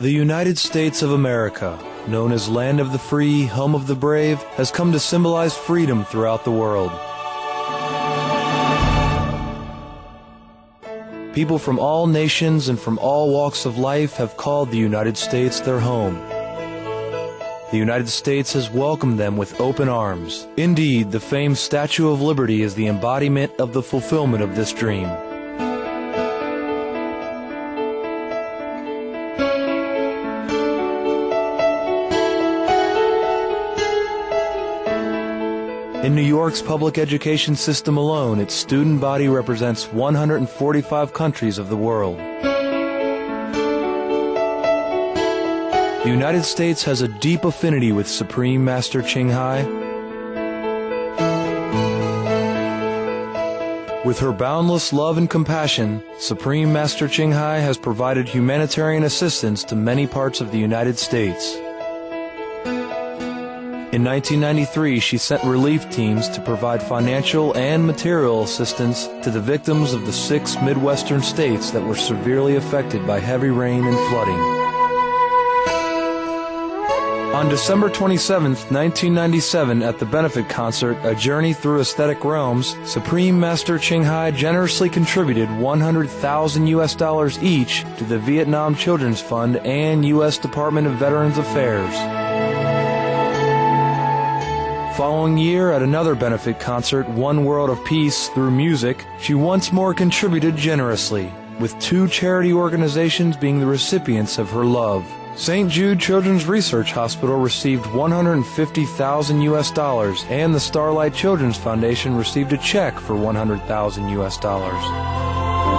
The United States of America, known as Land of the Free, Home of the Brave, has come to symbolize freedom throughout the world. People from all nations and from all walks of life have called the United States their home. The United States has welcomed them with open arms. Indeed, the famed Statue of Liberty is the embodiment of the fulfillment of this dream. In New York's public education system alone, its student body represents 145 countries of the world. The United States has a deep affinity with Supreme Master Ching Hai. With her boundless love and compassion, Supreme Master Ching Hai has provided humanitarian assistance to many parts of the United States. In 1993, she sent relief teams to provide financial and material assistance to the victims of the 6 Midwestern states that were severely affected by heavy rain and flooding. On December 27, 1997, at the benefit concert, A Journey Through Aesthetic Realms, Supreme Master Ching Hai generously contributed $100,000 each to the Vietnam Children's Fund and U.S. Department of Veterans Affairs. Following year, at another benefit concert, One World of Peace, through music, she once more contributed generously, with 2 charity organizations being the recipients of her love. St. Jude Children's Research Hospital received $150,000 and the Starlight Children's Foundation received a check for $100,000.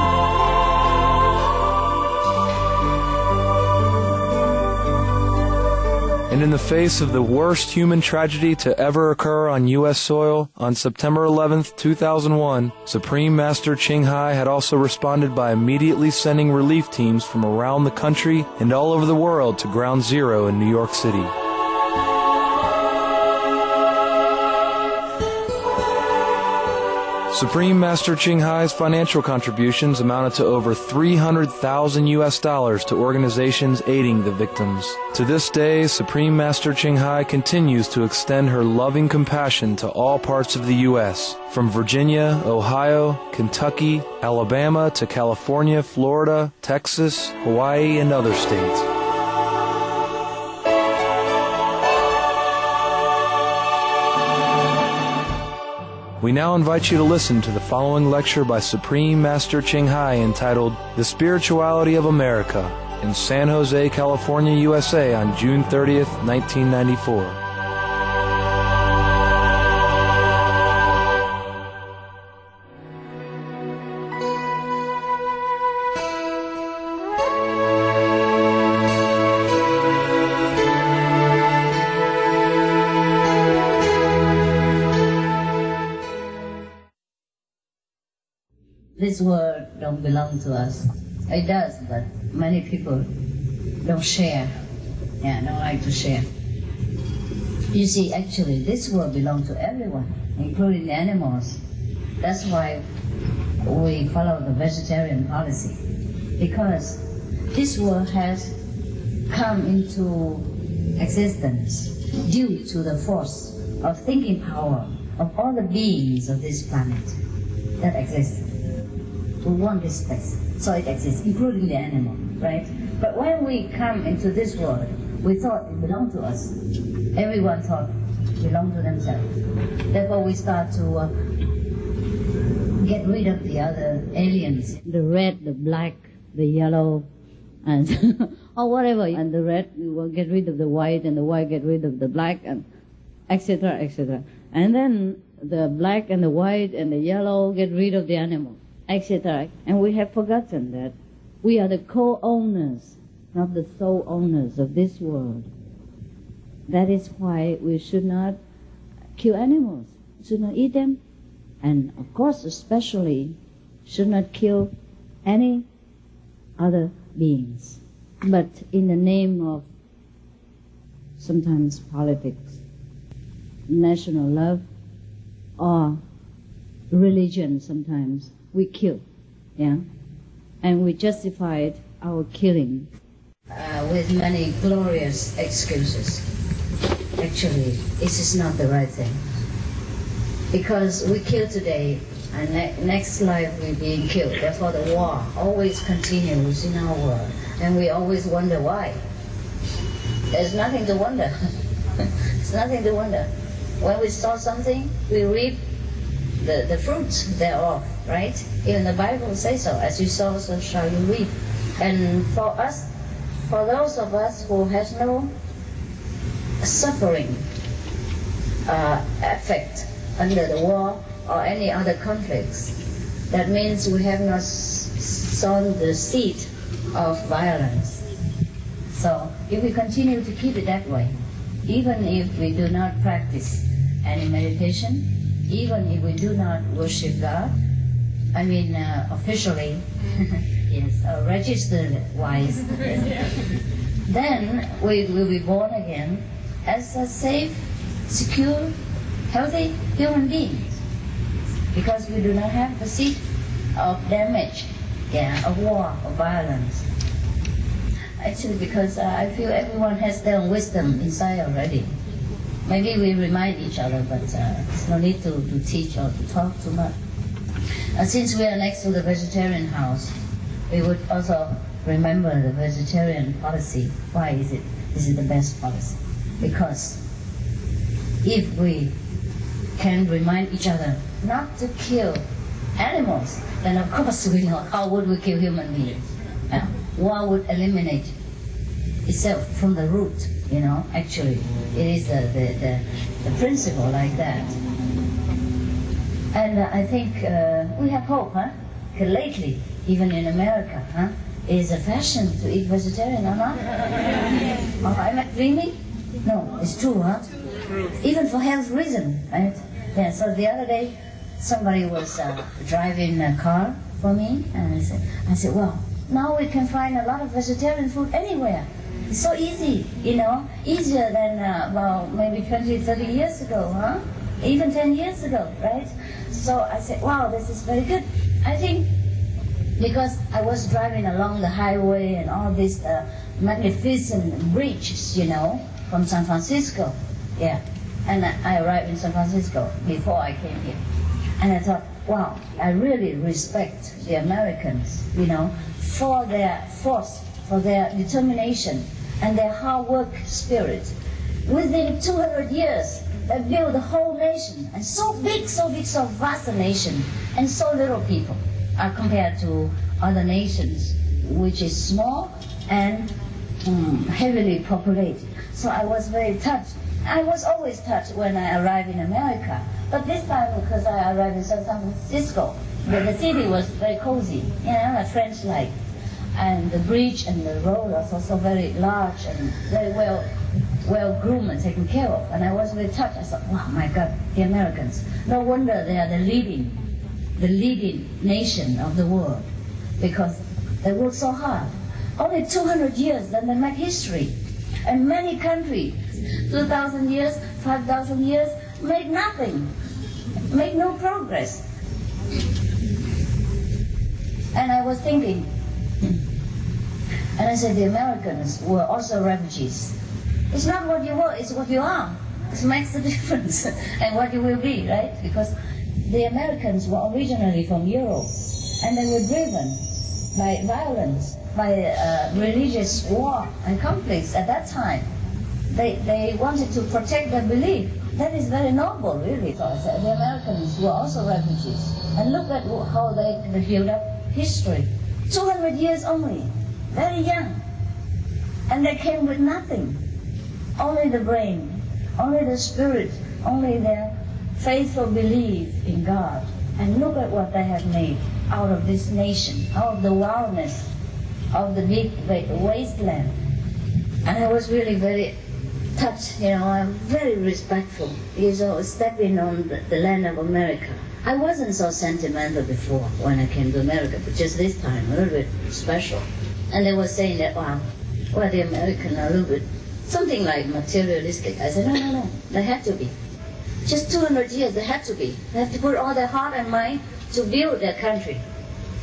And in the face of the worst human tragedy to ever occur on U.S. soil, on September 11, 2001, Supreme Master Ching Hai had also responded by immediately sending relief teams from around the country and all over the world to Ground Zero in New York City. Supreme Master Ching Hai's financial contributions amounted to over $300,000 to organizations aiding the victims. To this day, Supreme Master Ching Hai continues to extend her loving compassion to all parts of the U.S., from Virginia, Ohio, Kentucky, Alabama to California, Florida, Texas, Hawaii, and other states. We now invite you to listen to the following lecture by Supreme Master Ching Hai entitled The Spirituality of America in San Jose, California, USA on June 30th, 1994. This world don't belong to us. It does, but many people don't share. Don't like to share. You see, actually, this world belongs to everyone, including the animals. That's why we follow the vegetarian policy, because this world has come into existence due to the force of thinking power of all the beings of this planet that exist. We want this space, so it exists, including the animal, right? But when we come into this world, we thought it belonged to us. Everyone thought it belonged to themselves. Therefore, we start to get rid of the other aliens. The red, the black, the yellow, and or whatever. And the red, we will get rid of the white, and the white get rid of the black, and etc., etc. And then the black and the white and the yellow get rid of the animal, etc. And we have forgotten that we are the co-owners, not the sole owners of this world. That is why we should not kill animals, should not eat them, and of course especially should not kill any other beings. But in the name of sometimes politics, national love, or religion sometimes, we kill, and we justified our killing with many glorious excuses. Actually, this is not the right thing. Because we kill today, and next life we're being killed. Therefore the war always continues in our world. And we always wonder why. There's nothing to wonder. There's nothing to wonder. When we sow something, we reap the fruits thereof, right? Even the Bible says so. As you sow, so shall you reap. And for us, for those of us who has no suffering effect under the war or any other conflicts, that means we have not sown the seed of violence. So if we continue to keep it that way, even if we do not practice any meditation, even if we do not worship God, I mean officially, yes, registered wise, then we will be born again as a safe, secure, healthy human being, because we do not have the seed of damage, of war, of violence. Actually, because I feel everyone has their own wisdom inside already. Maybe we remind each other, but there's no need to teach or to talk too much. Since we are next to the vegetarian house, we would also remember the vegetarian policy. Why is it? This is the best policy. Because if we can remind each other not to kill animals, then of course we know how would we kill human beings. War would eliminate itself from the root, you know. Actually, it is the principle like that. And I think we have hope, huh? Lately, even in America, it is a fashion to eat vegetarian or not? Am I dreaming? No, it's true, huh? Even for health reason, right? Yeah, so the other day, somebody was driving a car for me, and I said, well, now we can find a lot of vegetarian food anywhere. It's so easy, you know, easier than, well, maybe 20, 30 years ago, huh? Even 10 years ago, right? So I said, wow, this is very good. I think because I was driving along the highway and all these magnificent bridges, you know, from San Francisco, yeah. And I arrived in San Francisco before I came here. And I thought, wow, I really respect the Americans, you know, for their force, for their determination, and their hard work spirit. Within 200 years, they built the whole nation, and so big, so vast a nation, and so little people compared to other nations, which is small and heavily populated. So I was very touched. I was always touched when I arrived in America, but this time because I arrived in San Francisco, the city was very cozy, you know, French-like, and the bridge and the road was also very large and very well groomed and taken care of. And I was very touched. I thought, wow, my God, the Americans! No wonder they are the leading nation of the world, because they work so hard. Only 200 years, then they make history, and many countries. 2,000 years, 5,000 years, made nothing, made no progress. And I was thinking, and I said, the Americans were also refugees. It's not what you were, it's what you are. It makes the difference, and what you will be, right? Because the Americans were originally from Europe, and they were driven by violence, by religious war and conflicts at that time. They wanted to protect their belief. That is very noble, really. So I said, the Americans were also refugees. And look at how they built up history. 200 years only, very young. And they came with nothing. Only the brain, only the spirit, only their faithful belief in God. And look at what they have made out of this nation, out of the wildness of the big wasteland. And I was really very touched, you know. I'm very respectful, you know, stepping on the land of America. I wasn't so sentimental before when I came to America, but just this time, a little bit special. And they were saying that, wow, well, the Americans are a little bit, something like materialistic. I said, no, they had to be. Just 200 years, they had to be. They have to put all their heart and mind to build their country.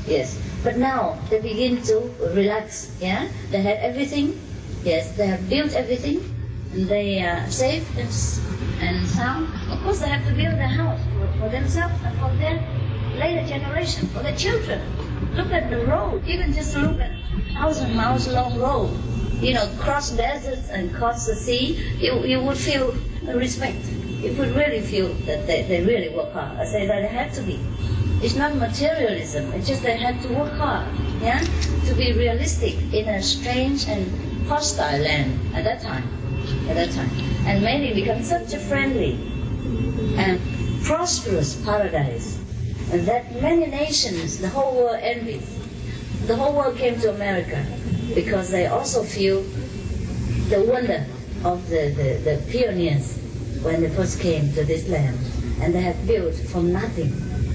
Yes. But now they begin to relax. Yeah. They had everything. Yes. They have built everything. And they are safe and sound. Of course, they have to build their house for themselves and for their later generation, for their children. Look at the road. Even just look at 1,000 miles long road. You know, cross deserts and cross the sea. You would feel respect. You would really feel that they really work hard. I say that it had to be. It's not materialism. It's just they had to work hard, yeah, to be realistic in a strange and hostile land at that time. And many become such a friendly and prosperous paradise, and that many nations, the whole world envies. The whole world came to America because they also feel the wonder of the pioneers when they first came to this land, and they have built from nothing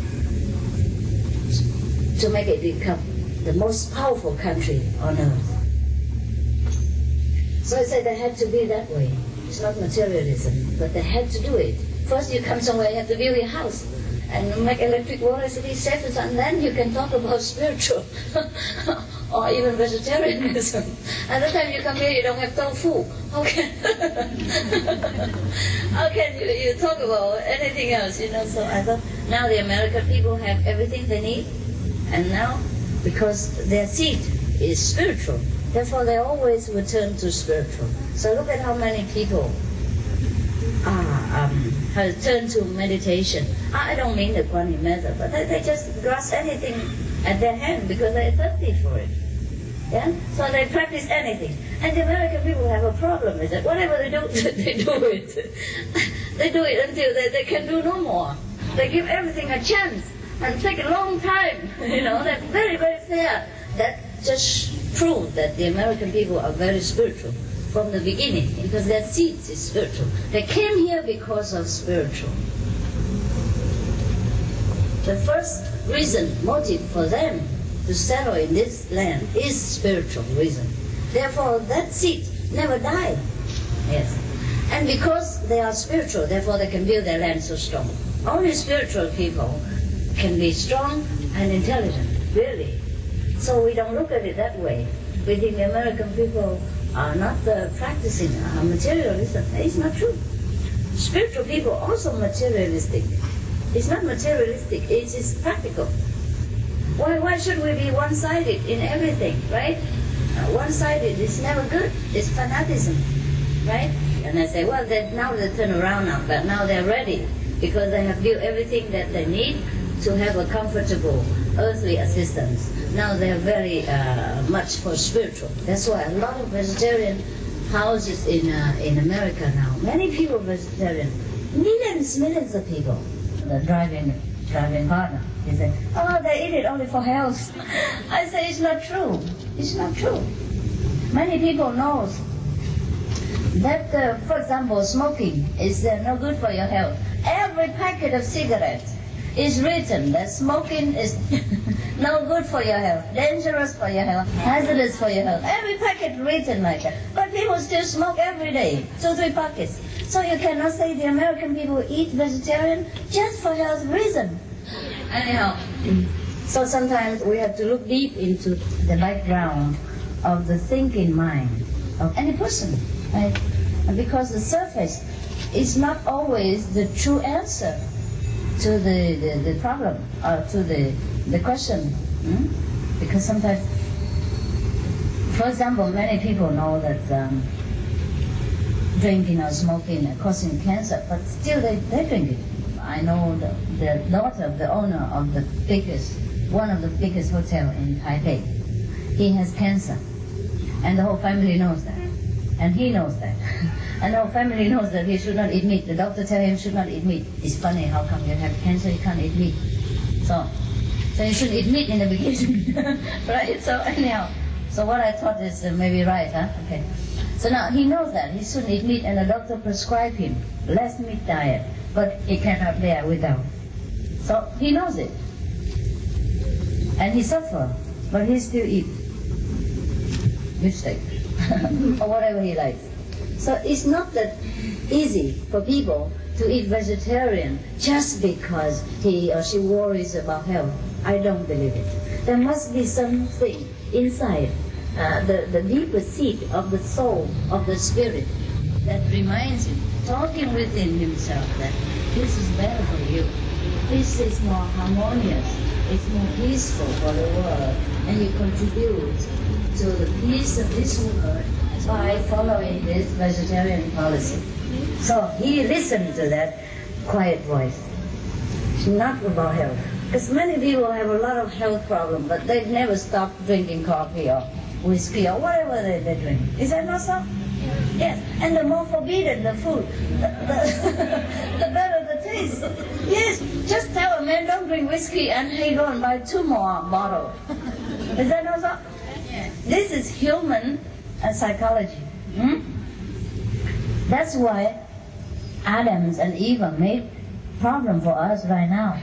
to make it become the most powerful country on earth. So I said they had to be that way. It's not materialism, but they had to do it. First you come somewhere, you have to build your house and make electric water to be safe, and then you can talk about spiritual or even vegetarianism. At the time you come here, you don't have tofu. How can you talk about anything else, you know? So I thought, now the American people have everything they need, and now, because their seed is spiritual, therefore they always return to spiritual. So look at how many people have turned to meditation. I don't mean the Kuan Yin method, but they just grasp anything at their hand because they're thirsty for it. Yeah? So they practice anything. And the American people have a problem with it. Whatever they do, they do it. They do it until they can do no more. They give everything a chance and take a long time. You know, they're very, very fair. That just proves that the American people are very spiritual from the beginning, because their seeds is spiritual. They came here because of spiritual. The first reason, motive for them to settle in this land is spiritual reason. Therefore, that seed never died. Yes. And because they are spiritual, therefore they can build their land so strong. Only spiritual people can be strong and intelligent, really. So we don't look at it that way. We think the American people are not practicing materialism. It's not true. Spiritual people are also materialistic. It's not materialistic, it is practical. Why should we be one-sided in everything, right? One-sided is never good. It's fanaticism, right? And I say, well, now they turn around now, but now they're ready because they have built everything that they need to have a comfortable earthly existence. Now they're very much for spiritual. That's why a lot of vegetarian houses in America now. Many people vegetarian. Millions of people. The driving partner. He said, oh, they eat it only for health. I say, it's not true. It's not true. Many people know that, for example, smoking is no good for your health. Every packet of cigarettes is written that smoking is no good for your health, dangerous for your health, hazardous for your health. Every packet written like that. But people still smoke every day, 2-3 packets. So you cannot say the American people eat vegetarian just for health reason. Anyhow, so sometimes we have to look deep into the background of the thinking mind of any person, right? And because the surface is not always the true answer to the problem or to the question. Because sometimes, for example, many people know that drinking or smoking are causing cancer, but still they drink it. I know the daughter of the owner of one of the biggest hotel in Taipei. He has cancer, and the whole family knows that, and he knows that, and the whole family knows that he should not eat meat. The doctor tells him should not eat meat. It's funny, how come you have cancer, you can't eat meat? So you shouldn't eat meat in the beginning, right? So anyhow, so what I thought is maybe right, huh? Okay. So now he knows that he shouldn't eat meat, and the doctor prescribed him less meat diet, but he cannot bear without. So he knows it, and he suffers, but he still eats beef steak or whatever he likes. So it's not that easy for people to eat vegetarian just because he or she worries about health. I don't believe it. There must be something inside, the deeper seat of the soul, of the spirit, that reminds him, talking within himself, that this is better for you. This is more harmonious. It's more peaceful for the world. And you contribute to the peace of this world by following this vegetarian policy. So he listened to that quiet voice. It's not about health. Because many people have a lot of health problems, but they've never stopped drinking coffee or whiskey or whatever they drink. Is that not so? Yes. And the more forbidden the food, the better the taste. Yes. Just tell a man don't drink whiskey and he go and buy 2 more bottles. Is that not so? This is human psychology. That's why Adams and Eve made problem for us right now.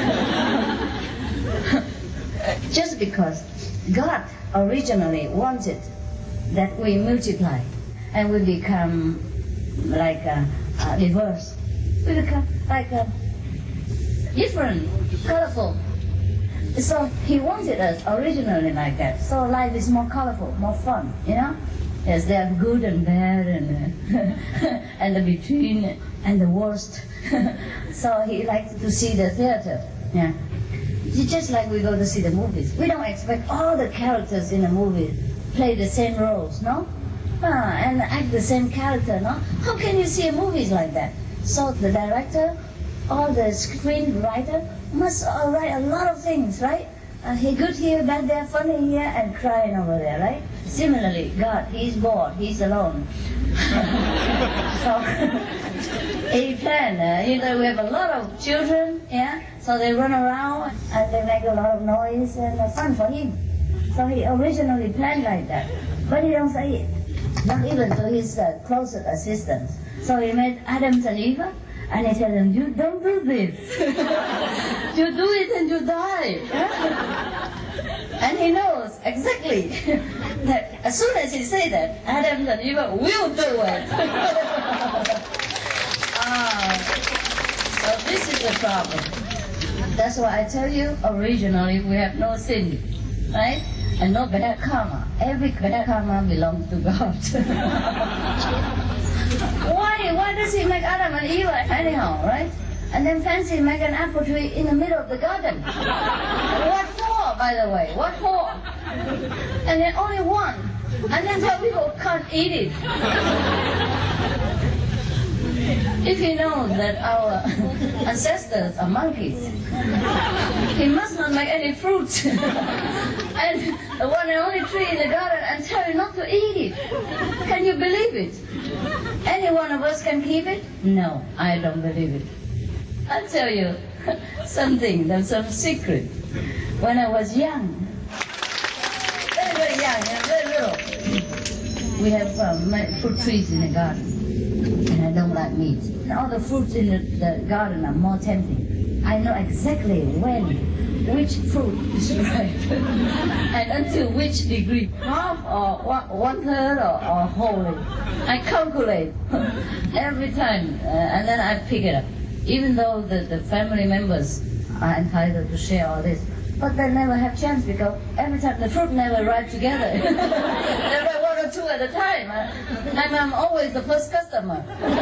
Just because God originally wanted that we multiply and we become like diverse. We become like different, colorful. So he wanted us originally like that. So life is more colorful, more fun, you know? Yes, there are good and bad and and the between and the worst. So he liked to see the theater. Yeah. It's just like we go to see the movies. We don't expect all the characters in a movie play the same roles, no? And act the same character, no? How can you see movies like that? So the director or the screenwriter must write a lot of things, right? He good here, bad there, funny here, and crying over there, right? Similarly, God, he's bored, he's alone. So he planned, we have a lot of children, yeah? So they run around and they make a lot of noise and fun for him. So he originally planned like that. But he don't say it, not even to his closest assistants. So he made Adam and Eve, and he said them, you don't do this. You do it and you die. And he knows exactly that as soon as he say that, Adam and Eve will do it. So this is the problem. That's why I tell you, originally we have no sin, right? And no bad karma. Every bad karma belongs to God. Why does he make Adam and Eve anyhow, right? And then fancy make an apple tree in the middle of the garden. What for, by the way? What for? And then only one. And then some people can't eat it. If he knows that our ancestors are monkeys, he must not make any fruit. And the one and only tree in the garden and tell you not to eat it. Can you believe it? Any one of us can keep it? No, I don't believe it. I'll tell you something, there's some secret. When I was young, very, very young, very little, we have fruit trees in the garden. And I don't like meat. And all the fruits in the garden are more tempting. I know exactly when, which fruit is right, and until which degree, half or 1/3 or wholly. I calculate every time, and then I pick it up. Even though the family members are entitled to share all this, but they never have chance because every time the fruit never ripe together. They ripe 1 or 2 at a time, and I'm always the first customer.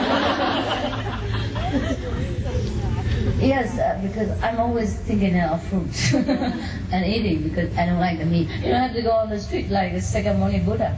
Yes, because I'm always thinking of fruit and eating because I don't like the meat. You don't have to go on the street like a Sakyamuni Buddha.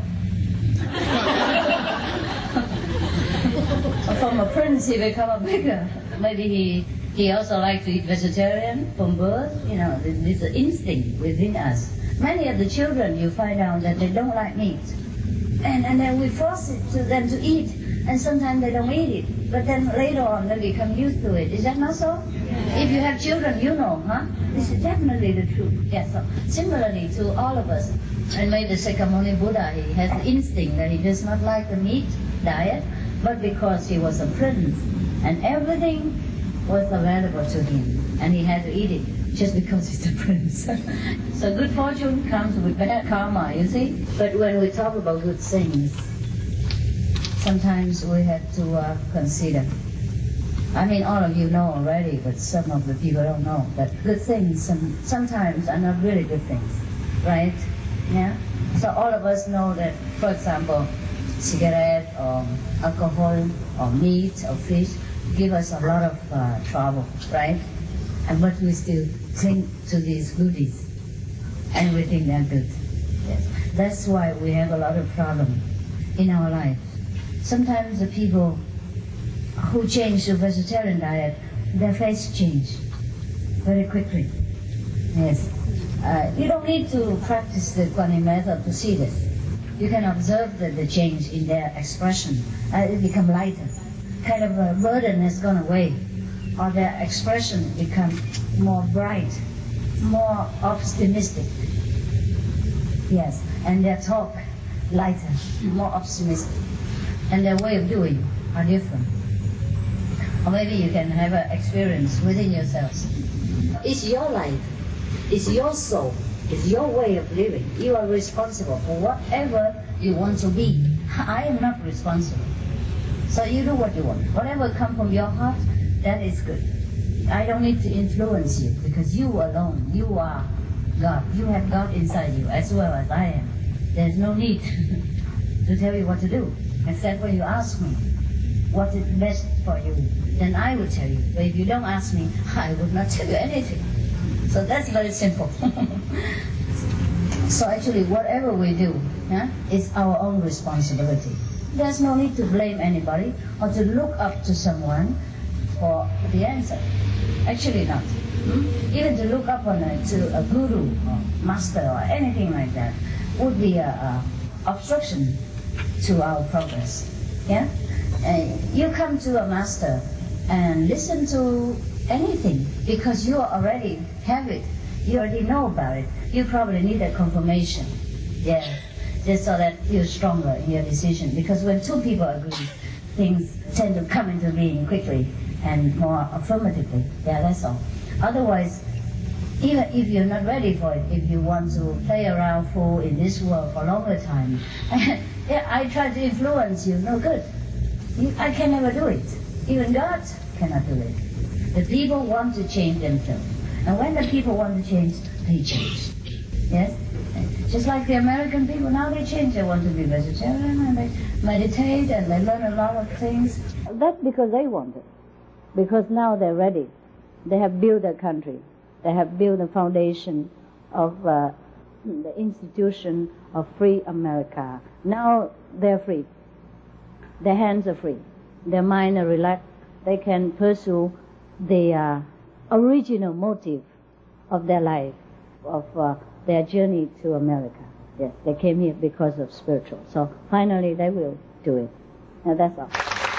From a prince, he become a beggar. Maybe he also likes to eat vegetarian from birth. You know, this is instinct within us. Many of the children, you find out that they don't like meat. And then we force it to them to eat. And sometimes they don't eat it. But then later on, they become used to it. Is that not so? Yeah. If you have children, you know, huh? This is definitely the truth. Yes. So similarly to all of us, and maybe the Sakyamuni Buddha, he has the instinct that he does not like the meat diet, but because he was a prince, and everything was available to him, and he had to eat it just because he's a prince. So good fortune comes with bad karma, you see? But when we talk about good things, sometimes we have to consider I mean, all of you know already, but some of the people don't know. But good things sometimes are not really good things, right? Yeah? So all of us know that, for example, cigarette or alcohol or meat or fish give us a lot of trouble, right? But we still cling to these goodies and we think they're good. Yes. That's why we have a lot of problems in our life. Sometimes the people who change to vegetarian diet, their face change very quickly. Yes. You don't need to practice the Kuan Yin method to see this. You can observe the change in their expression. It become lighter. Kind of a burden has gone away. Or their expression become more bright, more optimistic. Yes. And their talk lighter, more optimistic. And their way of doing are different. Or maybe you can have an experience within yourselves. It's your life. It's your soul. It's your way of living. You are responsible for whatever you want to be. I am not responsible. So you do what you want. Whatever comes from your heart, that is good. I don't need to influence you because you alone, you are God. You have God inside you as well as I am. There's no need to tell you what to do, except when you ask me what is best for you. Then I will tell you. But if you don't ask me, I would not tell you anything. So that's very simple. So actually, whatever we do is our own responsibility. There's no need to blame anybody or to look up to someone for the answer. Actually not. Even to look up to a guru or master or anything like that would be an obstruction to our progress. Yeah? You come to a master and listen to anything because you already have it. You already know about it. You probably need a confirmation. Yeah. Just so that you're stronger in your decision. Because when two people agree, things tend to come into being quickly and more affirmatively. Yeah, that's all. Otherwise, even if you're not ready for it, if you want to play around fool in this world for a longer time, yeah, I try to influence you, no good. I can never do it. Even God cannot do it. The people want to change themselves. And when the people want to change, they change. Yes? Just like the American people, now they change. They want to be vegetarian and they meditate and they learn a lot of things. That's because they want it. Because now they're ready. They have built a country. They have built a foundation of the institution of free America. Now they're free. Their hands are free. Their mind are relaxed. They can pursue the original motive of their life, of their journey to America. Yes, they came here because of spiritual. So finally they will do it. Now that's all.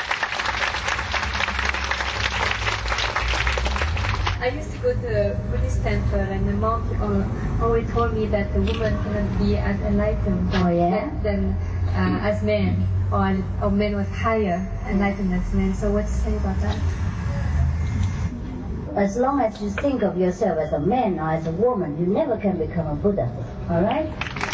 I used to go to a Buddhist temple and the monk always told me that the woman cannot be as enlightened than as men, or men was higher enlightened as men. So what to say about that? As long as you think of yourself as a man or as a woman, you never can become a Buddha. All right?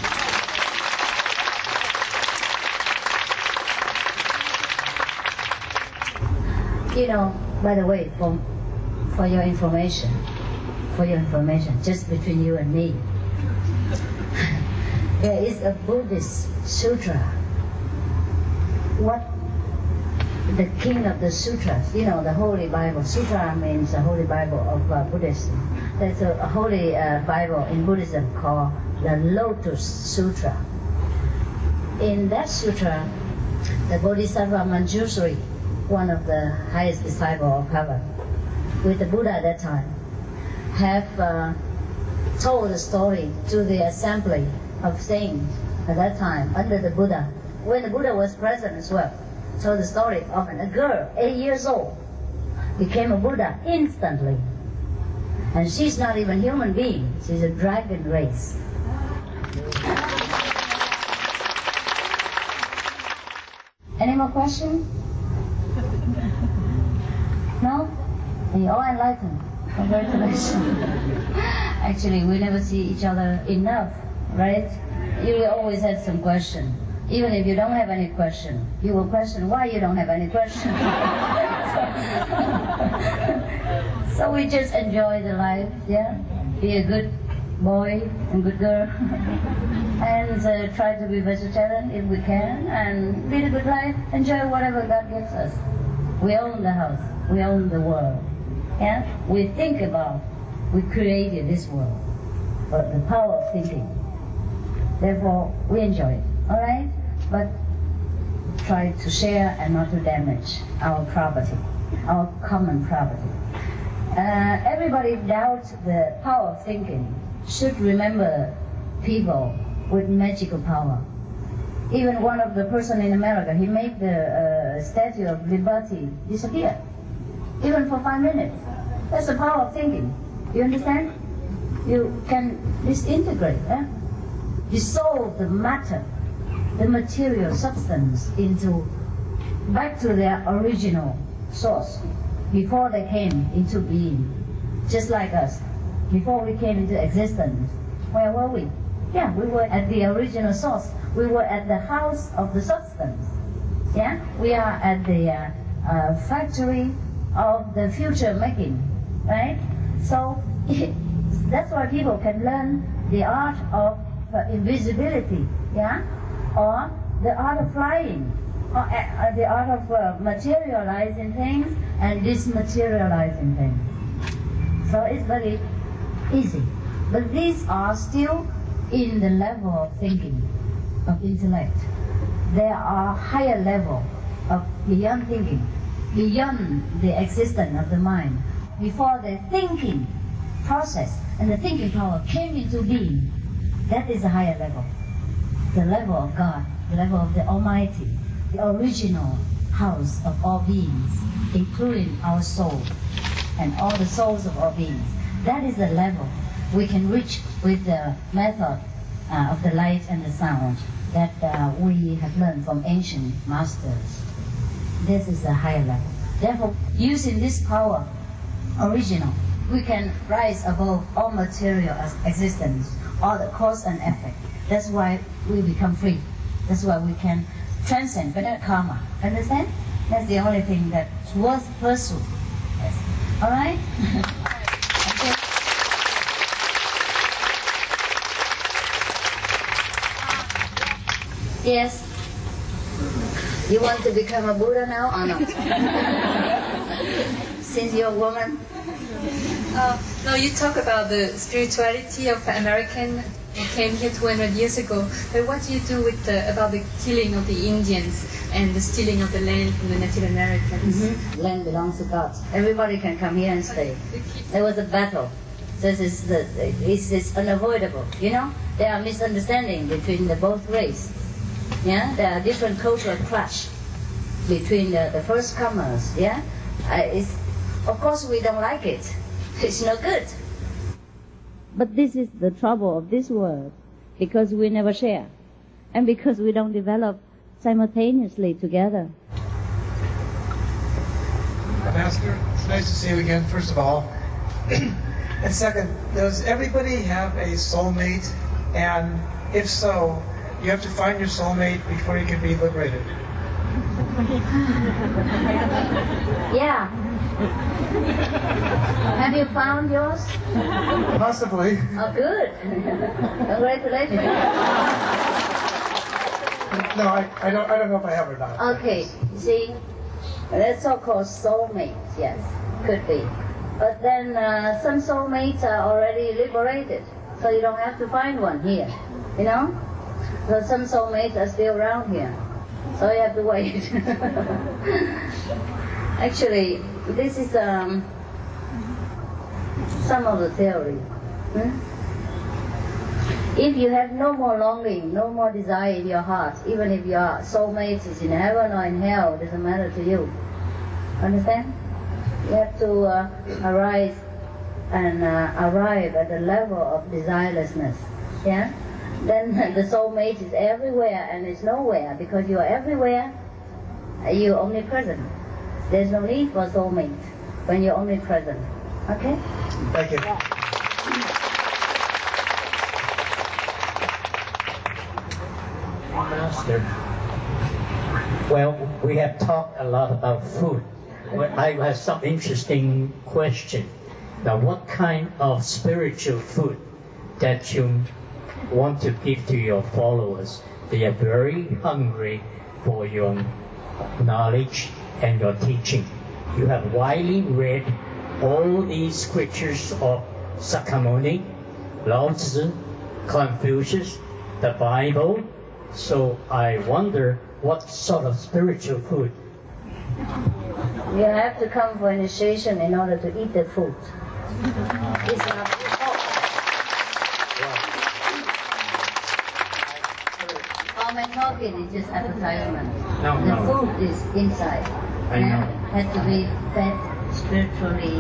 You know, by the way, for your information, just between you and me, there is a Buddhist sutra. What the king of the sutras, you know, the Holy Bible. Sutra means the Holy Bible of Buddhism. There's a Holy Bible in Buddhism called the Lotus Sutra. In that sutra, the Bodhisattva Manjushri, one of the highest disciples of Harvard, with the Buddha at that time, have told the story to the assembly of saints at that time under the Buddha, when the Buddha was present as well. Told the story of a girl, 8 years old, became a Buddha instantly. And she's not even a human being, she's a dragon race. Any more questions? No? You're all enlightened. Congratulations. Actually, we never see each other enough, right? You always have some question. Even if you don't have any question, you will question why you don't have any question. So we just enjoy the life, yeah? Be a good boy and good girl. And try to be vegetarian if we can, and lead a good life, enjoy whatever God gives us. We own the house, we own the world. Yeah? We think about, we created this world, but the power of thinking. Therefore, we enjoy it, all right? But try to share and not to damage our property, our common property. Everybody doubts the power of thinking should remember people with magical power. Even one of the person in America, he made the Statue of Liberty disappear, even for 5 minutes. That's the power of thinking. You understand? You can disintegrate, dissolve the matter, the material substance back to their original source before they came into being. Just like us, before we came into existence, where were we? Yeah, we were at the original source. We were at the house of the substance. Yeah, we are at the factory of the future making, right? So that's why people can learn the art of invisibility, yeah, or the art of flying, or the art of materializing things and dismaterializing things. So it's very easy. But these are still in the level of thinking, of intellect. There are higher level of beyond thinking, beyond the existence of the mind. Before the thinking process and the thinking power came into being, that is a higher level. The level of God, the level of the Almighty, the original house of all beings, including our soul and all the souls of all beings. That is the level we can reach with the method of the light and the sound that we have learned from ancient masters. This is a higher level. Therefore, using this power, original, we can rise above all material existence, all the cause and effect. That's why we become free. That's why we can transcend karma. Understand? That's the only thing that's worth pursuing. Yes. All right? Okay. Yes. You want to become a Buddha now or not? Since you're a woman? No, you talk about the spirituality of American who came here 200 years ago. But what do you do with about the killing of the Indians and the stealing of the land from the Native Americans? Mm-hmm. Land belongs to God. Everybody can come here and stay. There was a battle. This is unavoidable. You know, there are misunderstandings between the both races. Yeah, there are different cultural clash between the first comers. Yeah, of course we don't like it. It's no good. But this is the trouble of this world, because we never share, and because we don't develop simultaneously together. Master, it's nice to see you again, first of all. And second, does everybody have a soulmate? And if so, you have to find your soulmate before you can be liberated. Yeah. Have you found yours? Possibly. Oh, good. Congratulations. No, I don't know if I have or not. Okay, see, that's so-called soulmates, yes, could be. But then some soulmates are already liberated, so you don't have to find one here, you know? So some soulmates are still around here, so you have to wait. Actually, this is some of the theory. If you have no more longing, no more desire in your heart, even if your soulmate is in heaven or in hell, it doesn't matter to you. Understand? You have to arise and arrive at the level of desirelessness. Yeah? Then the soulmate is everywhere and is nowhere, because you are everywhere, you're omnipresent. There's no need for soulmate when you're omnipresent. Okay? Thank you. Yeah. Master. Well, we have talked a lot about food, but I have some interesting question. Now, what kind of spiritual food that you want to give to your followers? They are very hungry for your knowledge and your teaching. You have widely read all these scriptures of Sakyamuni, Lao Tzu, Confucius, the Bible. So I wonder what sort of spiritual food. You have to come for initiation in order to eat the food. It's not talking is just advertisement. The food is inside. I know. It has to be fed spiritually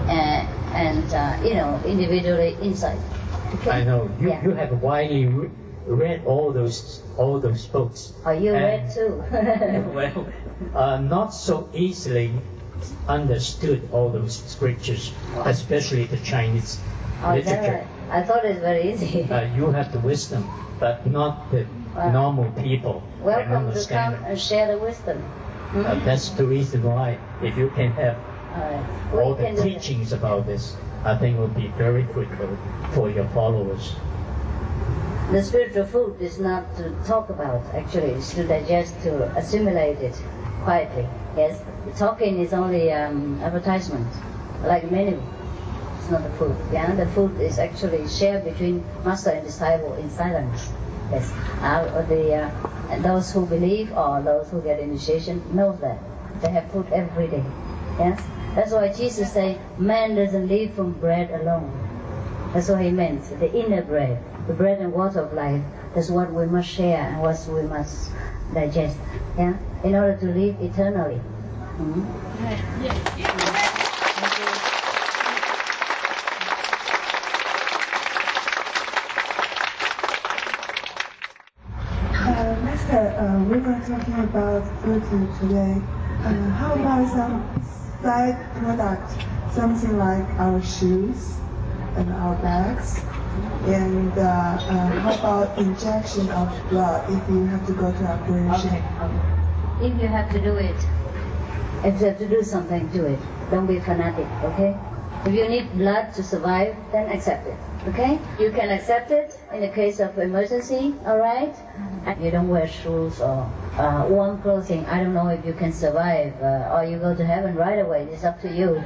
and individually inside. Okay? I know. You have widely read all those books. Oh, you read too. Well, not so easily understood all those scriptures, especially the Chinese literature. Right? I thought it was very easy. You have the wisdom, but not the normal people. Welcome to come and share the wisdom. That's the reason why, if you can have all the teachings about this, I think it will be very fruitful for your followers. The spiritual food is not to talk about, actually. It's to digest, to assimilate it quietly. Yes? The talking is only advertisement, like menu. It's not the food. Yeah? The food is actually shared between master and disciple in silence. Yes. And those who believe or those who get initiation know that. They have food every day. Yes? That's why Jesus said, man doesn't live from bread alone. That's what he meant, the inner bread, the bread and water of life. That's what we must share and what we must digest, yeah, in order to live eternally. Master, we were talking about food today. How about some side product, something like our shoes and our bags? And how about injection of blood if you have to go to operation? Okay. If you have to do it, if you have to do something, do it. Don't be fanatic, okay? If you need blood to survive, then accept it, okay? You can accept it in the case of emergency, all right? And you don't wear shoes or warm clothing. I don't know if you can survive or you go to heaven right away. It's up to you.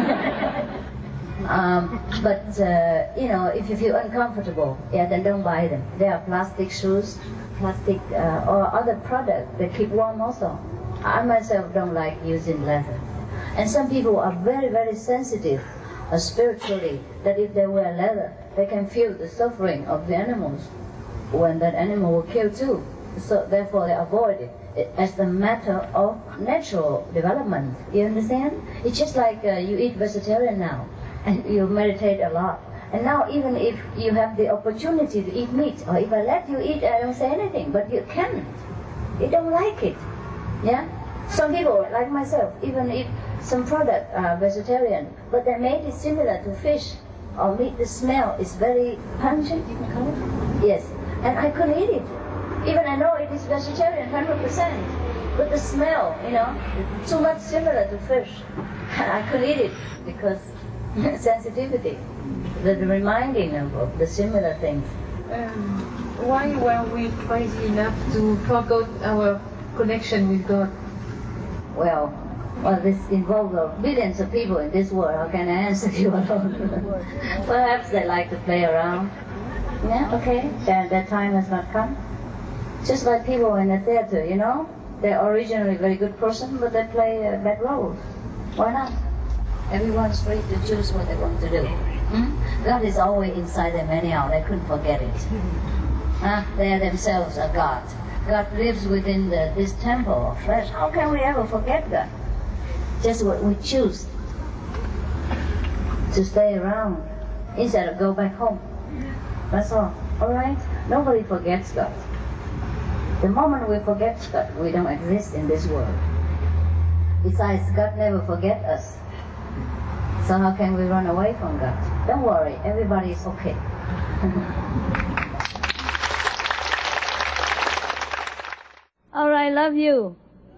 If you feel uncomfortable, then don't buy them. There are plastic shoes, plastic or other products that keep warm also. I myself don't like using leather. And some people are very, very sensitive spiritually, that if they wear leather, they can feel the suffering of the animals when that animal will kill too. So therefore they avoid it as a matter of natural development. You understand? It's just like you eat vegetarian now, and you meditate a lot. And now even if you have the opportunity to eat meat, or if I let you eat, I don't say anything, but you can't. You don't like it. Yeah? Some people, like myself, even if some product are vegetarian, but they made it similar to fish or meat, the smell is very pungent, you can call it? Yes. And I couldn't eat it. Even I know it is vegetarian, 100%. But the smell, too much similar to fish. And I couldn't eat it because sensitivity, the reminding of the similar things. Why were we crazy enough to forget our connection with God? Well, this involves billions of people in this world. How can I answer you alone? Perhaps they like to play around. Yeah, okay. Their time has not come. Just like people in the theater, they're originally a very good person, but they play bad roles. Why not? Everyone's free to choose what they want to do. God is always inside them anyhow. They couldn't forget it. They themselves are God. God lives within this temple of flesh. How can we ever forget God? Just what we choose to stay around instead of go back home. That's all. All right? Nobody forgets God. The moment we forget God, we don't exist in this world. Besides, God never forgets us. So how can we run away from God? Don't worry, everybody's okay. I love you.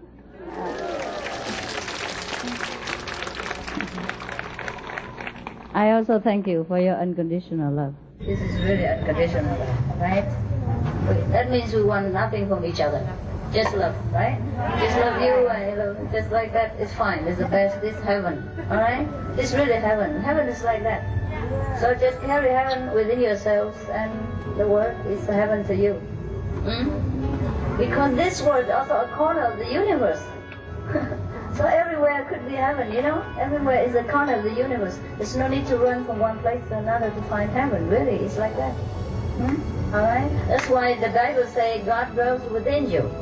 I also thank you for your unconditional love. This is really unconditional love, right? That means we want nothing from each other. Just love, right? Just love you, I love you. Just like that, it's fine. It's the best. It's heaven, all right? It's really heaven. Heaven is like that. So just carry heaven within yourselves, and the world is heaven to you. Because this world is also a corner of the universe. So everywhere could be heaven, you know? Everywhere is a corner of the universe. There's no need to run from one place to another to find heaven. Really, it's like that. All right? That's why the Bible says God dwells within you.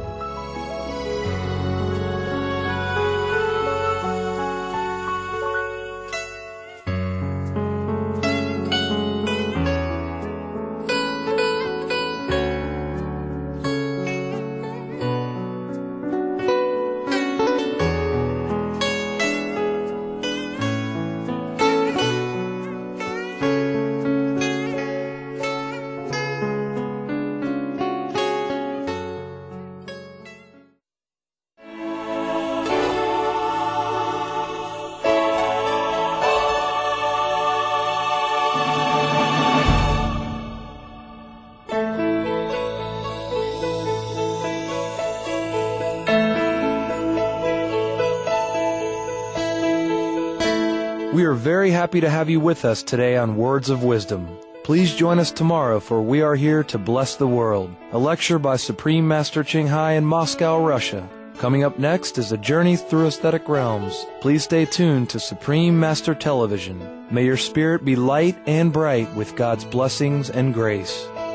We are very happy to have you with us today on Words of Wisdom. Please join us tomorrow for We Are Here to Bless the World, a lecture by Supreme Master Ching Hai in Moscow, Russia. Coming up next is a journey through aesthetic realms. Please stay tuned to Supreme Master Television. May your spirit be light and bright with God's blessings and grace.